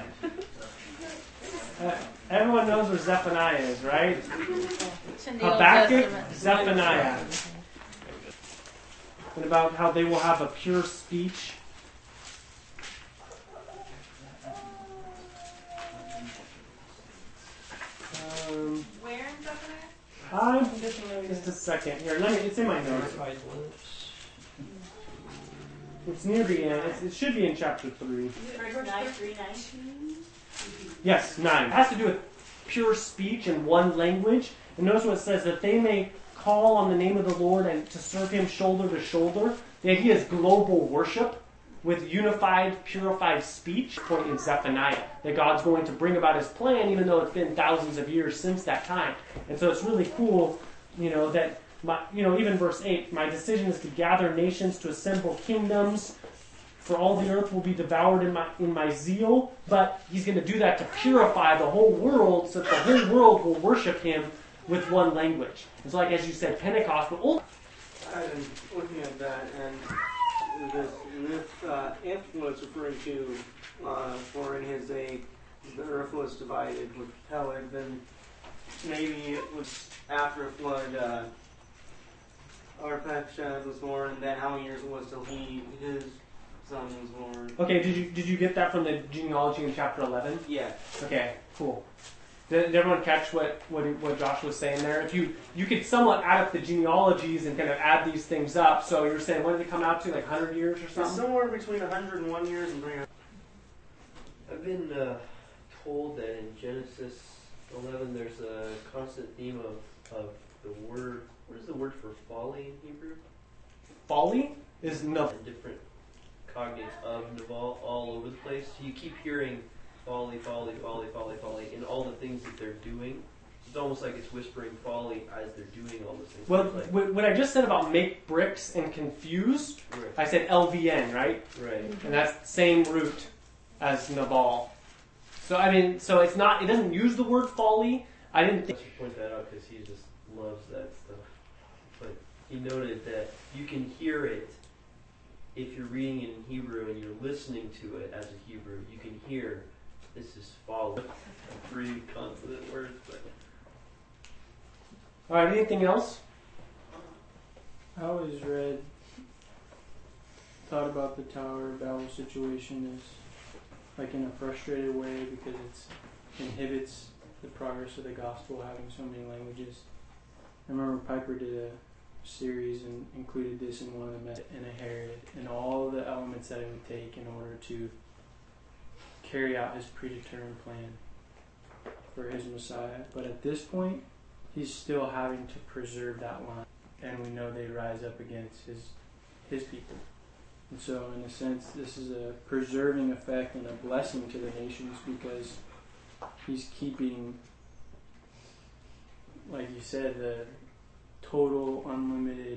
Everyone knows where Zephaniah is, right? It's in the Old Habakkuk, Testament. Zephaniah. And about how they will have a pure speech. Where in Zephaniah? Just a second here. It's in my notes. It's near the end. It should be in chapter 3. Verse 9, 3, 9. Yes, 9. It has to do with pure speech in one language. And notice what it says, that they may call on the name of the Lord and to serve Him shoulder to shoulder. The idea is global worship with unified, purified speech. Point in Zephaniah, that God's going to bring about His plan, even though it's been thousands of years since that time. And so it's really cool, that even verse 8, my decision is to gather nations, to assemble kingdoms, for all the earth will be devoured in my zeal. But He's going to do that to purify the whole world, so that the whole world will worship Him with one language. It's like, as you said, Pentecost, but I've been looking at that, and this influence referring to, for in His day, the earth was divided with Peleg, then maybe it was after a flood, Arpachshad was born, and then how many years it was till his son was born. Okay, did you get that from the genealogy in chapter 11? Yeah. Okay, cool. Did everyone catch what Josh was saying there? If you could somewhat add up the genealogies and kind of add these things up. So you were saying, what did it come out to, like 100 years or something? Somewhere between 101 years and 300. I've been told that in Genesis 11 there's a constant theme of the word. What is the word for folly in Hebrew? Folly is no. And different cognates of Naval all over the place. So you keep hearing folly, folly, folly, folly, folly in all the things that they're doing. It's almost like it's whispering folly as they're doing all those things. Well, like, what I just said about make bricks and confuse, right. I said LVN, right? Right. And that's the same root as Naval. So it's not. It doesn't use the word folly. I didn't think. I should point that out because he just loves that stuff. But he noted that you can hear it if you're reading it in Hebrew and you're listening to it as a Hebrew. You can hear this is folly. 3 consonant words, but. All right. Anything else? I always thought about the Tower of Babel situation as like in a frustrated way because it inhibits the progress of the gospel having so many languages. I remember Piper did a series and included this in one of them, and a Herod, and all the elements that it would take in order to carry out his predetermined plan for his Messiah. But at this point, he's still having to preserve that line, and we know they rise up against his people. And so, in a sense, this is a preserving effect and a blessing to the nations because he's keeping, like you said, the total, unlimited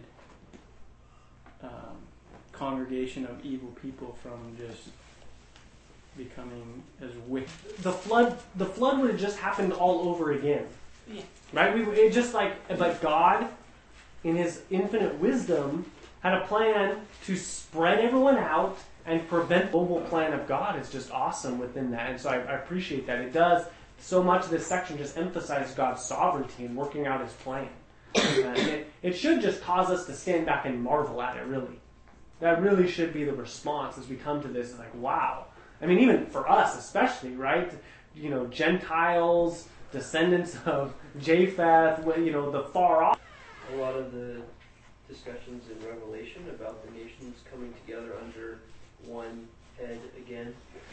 congregation of evil people from just becoming as wicked. The flood would have just happened all over again. Yeah. Right? But God, in His infinite wisdom, had a plan to spread everyone out and prevent the global plan of God. Is just awesome within that. And so I appreciate that. It does, so much of this section just emphasizes God's sovereignty and working out His plan. It should just cause us to stand back and marvel at it, really. That really should be the response as we come to this. It's like, wow. I mean, even for us especially, right? Gentiles, descendants of Japheth, the far off. A lot of the discussions in Revelation about the nations coming together under one head again.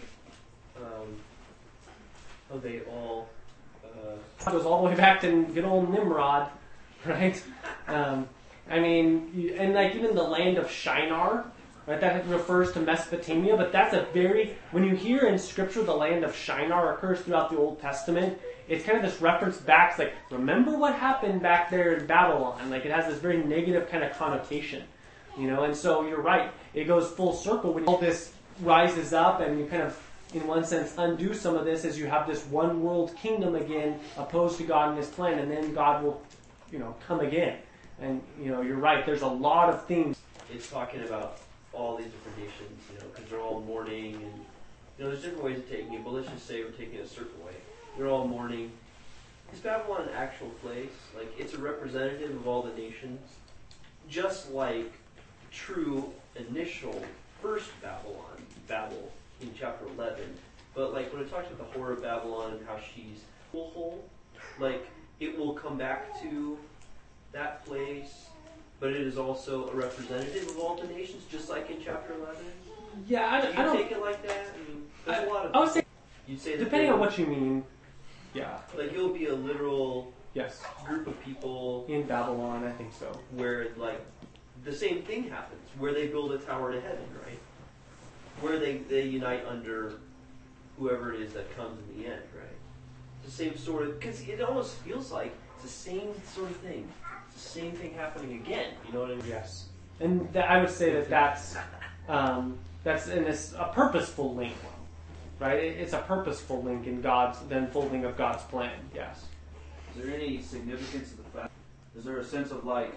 How they all... It goes all the way back to good old Nimrod, right? I mean, and like even the land of Shinar, right? That refers to Mesopotamia, but that's a very, when you hear in Scripture the land of Shinar occurs throughout the Old Testament, it's kind of this reference back. It's like, remember what happened back there in Babylon? Like it has this very negative kind of connotation, you know. And so you're right; it goes full circle when all this rises up, and you kind of, in one sense, undo some of this as you have this one world kingdom again, opposed to God and His plan, and then God will, you know, come again. And you know, you're right. There's a lot of things. It's talking about all these different nations, you know, because they're all mourning, and you know, there's different ways of taking it. But let's just say we're taking it a certain way. They're all mourning. Is Babylon an actual place? Like, it's a representative of all the nations, just like true initial first Babel in chapter 11. But like when it talks about the whore of Babylon and how she's whole, like it will come back to that place, but it is also a representative of all the nations, just like in chapter 11. Yeah, I don't take it like that. I mean, there's a lot of. I would say, you'd say that depending on what you mean. Yeah. Like you'll be a literal yes group of people in Babylon. I think so. Where like the same thing happens, where they build a tower to heaven, right? Where they unite under whoever it is that comes in the end, right? It's the same sort of, because it almost feels like it's the same sort of thing. It's the same thing happening again. You know what I mean? Yes. And I would say that's in this a purposeful link, right? It's a purposeful link in the unfolding of God's plan. Yes. Is there any significance of the fact? Is there a sense of like,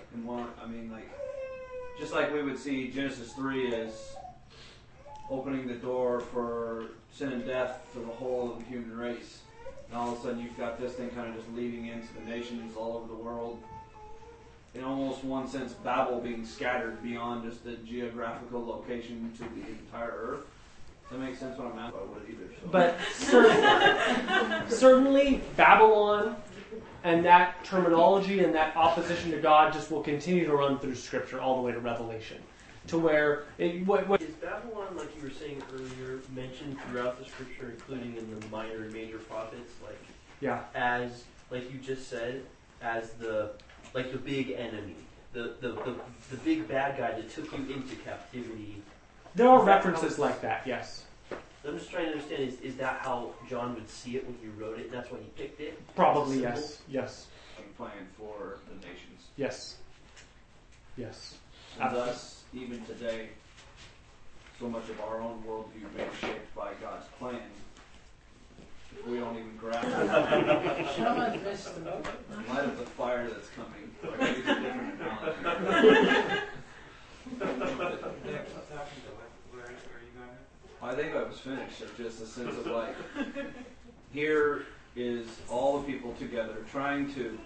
just like we would see Genesis 3 as opening the door for sin and death to the whole of the human race, and all of a sudden you've got this thing kind of just leading into the nations all over the world. In almost one sense, Babel being scattered beyond just the geographical location to the entire earth. Does that make sense what I'm asking? I would either. So. But certainly Babylon and that terminology and that opposition to God just will continue to run through Scripture all the way to Revelation. To where what is Babylon, like you were saying earlier, mentioned throughout the Scripture, including in the minor and major prophets, like as like you just said, as the big enemy, the big bad guy that took you into captivity. There are references like that, yes. I'm just trying to understand, is that how John would see it when he wrote it, and that's why he picked it? Probably, yes. Yes. Plan for the nations. Yes. Yes. And thus, even today, so much of our own worldview may be shaped by God's plan. If we don't even grasp it. In light of the fire that's coming, I use a different analogy. I think I was finished. Of just a sense of like, here is all the people together trying to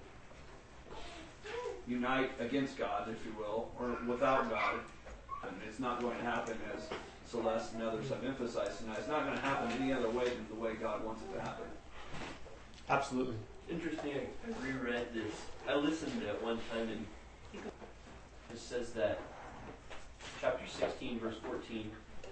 unite against God, if you will, or without God. And it's not going to happen, as Celeste and others have emphasized tonight. It's not going to happen any other way than the way God wants it to happen. Absolutely. Interesting. I reread this. I listened to it one time, and it says that chapter 16, verse 14.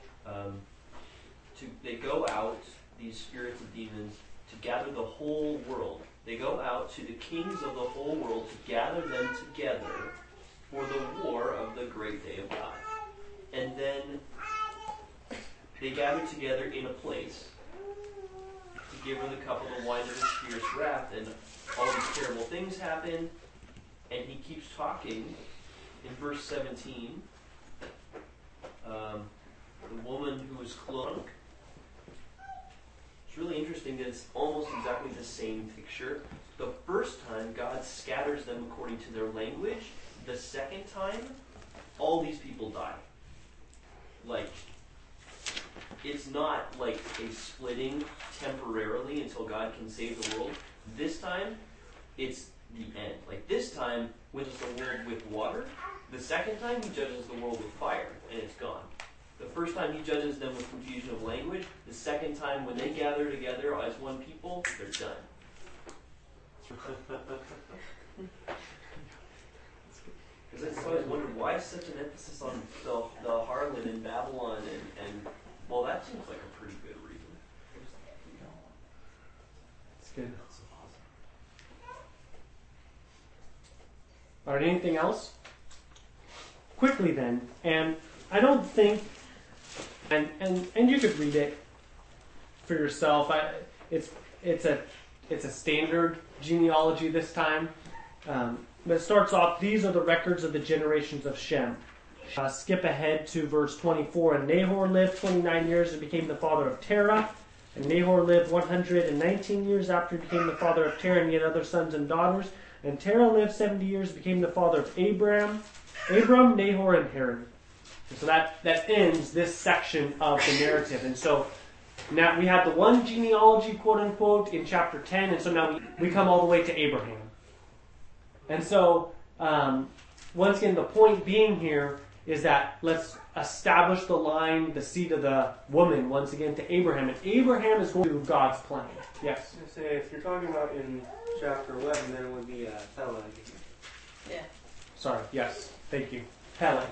They go out, these spirits of demons, to gather the whole world. They go out to the kings of the whole world to gather them together for the war of the great day of God. And then they gather together in a place to give her the cup of the wine of his fierce wrath, and all these terrible things happen. And he keeps talking in verse 17. The woman who was clothed. It's really interesting that it's almost exactly the same picture. The first time, God scatters them according to their language. The second time, all these people die. Like, it's not like a splitting temporarily until God can save the world. This time, it's the end. Like, this time, when it's the world with water. The second time, he judges the world with fire, and it's gone. The first time he judges them with confusion of language. The second time, when they gather together as one people, they're done. Because I always wondered, why such an emphasis on the harlot in Babylon? And well, that seems like a pretty good reason. It's good. All right, anything else? quickly then, and I don't think, and you could read it for yourself. It's a standard genealogy this time, but it starts off. These are the records of the generations of Shem. Skip ahead to verse 24. And Nahor lived 29 years and became the father of Terah. And Nahor lived 119 years after he became the father of Terah, and he had other sons and daughters. And Terah lived 70 years and became the father of Abram, Nahor, and Haran. And so that ends this section of the narrative. And so now we have the one genealogy, quote unquote, in chapter 10, and so now we come all the way to Abraham. And so, once again, the point being here is that let's establish the line, the seed of the woman, once again, to Abraham. And Abraham is going to do God's plan. Yes? I say, if you're talking about in chapter 11, then it would be Peleg. Yeah. Sorry, yes. Thank you. Peleg.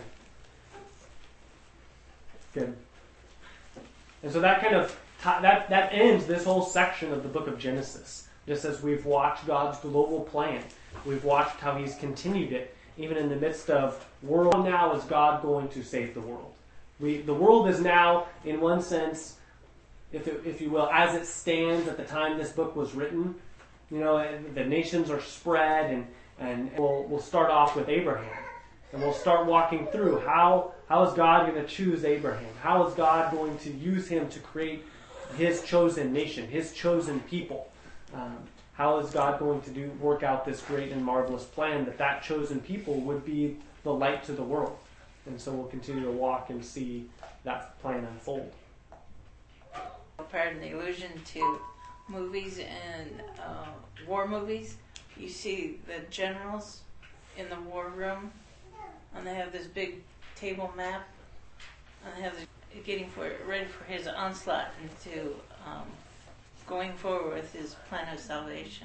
Good. And so that kind of, that ends this whole section of the book of Genesis. Just as we've watched God's global plan. We've watched how He's continued it, even in the midst of world. Now is God going to save the world? The world is now, in one sense, if you will, as it stands at the time this book was written. You know, the nations are spread, and we'll start off with Abraham, and we'll start walking through how is God going to choose Abraham? How is God going to use him to create His chosen nation, His chosen people? How is God going to work out this great and marvelous plan that chosen people would be the light to the world? And so we'll continue to walk and see that plan unfold. Pardon the allusion to movies and war movies. You see the generals in the war room, and they have this big table map, and they have getting ready for his onslaught into going forward with his plan of salvation.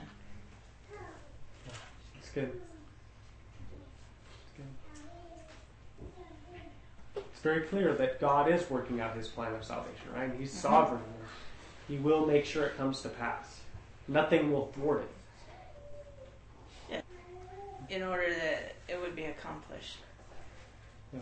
It's good. It's very clear that God is working out His plan of salvation, right? He's sovereign. He will make sure it comes to pass. Nothing will thwart it. Yeah. In order that it would be accomplished. Yeah.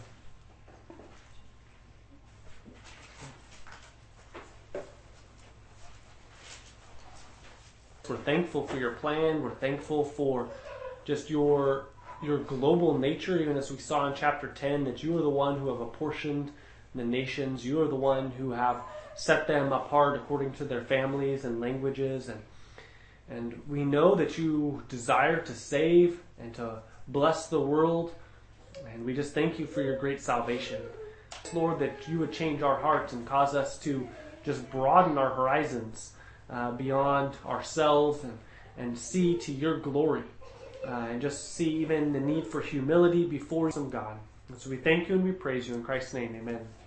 We're thankful for your plan. We're thankful for just your global nature, even as we saw in chapter 10, that you are the one who have apportioned the nations. You are the one who have set them apart according to their families and languages. And we know that you desire to save and to bless the world. And we just thank you for your great salvation. Lord, that you would change our hearts and cause us to just broaden our horizons beyond ourselves and see to your glory. And just see even the need for humility before some God. And so we thank you and we praise you in Christ's name. Amen.